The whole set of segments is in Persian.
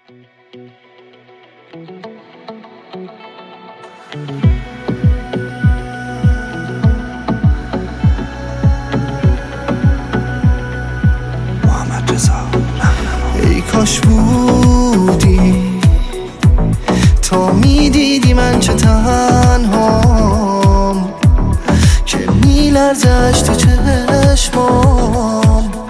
ای کاش بودی تا میدیدی من چه تنهام، که میلرزش تو چشمام،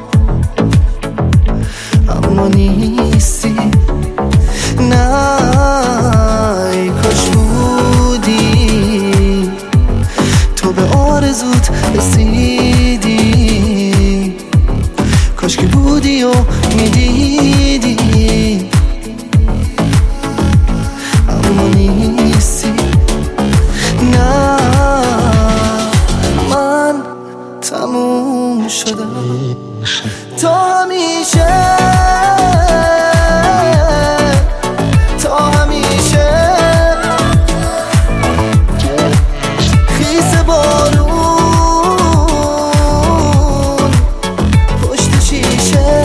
اما نیستی. نه ای کاش بودی تو به آرزوت رسیدی، کاش که بودی و میدیدی، اما نیستی. نه من تموم شدم تا همیشه، تا همیشه. خیس بارون پشت شیشه،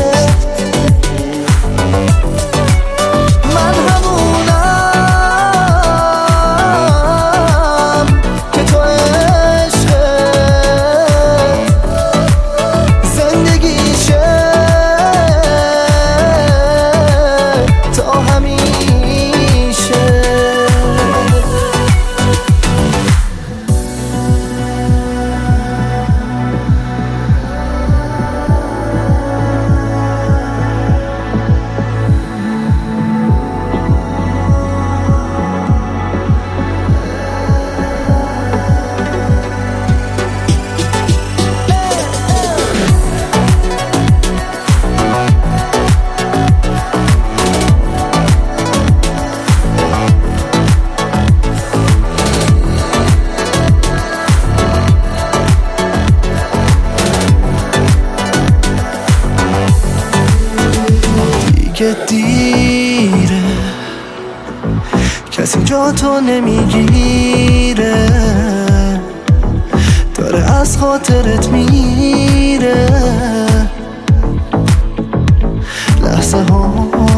من همونم که تو عشقت زندگیشه، تا همیشه. دیگه دیره، کسی جا تو نمیگیره، داره از خاطرت میره. لحظه ها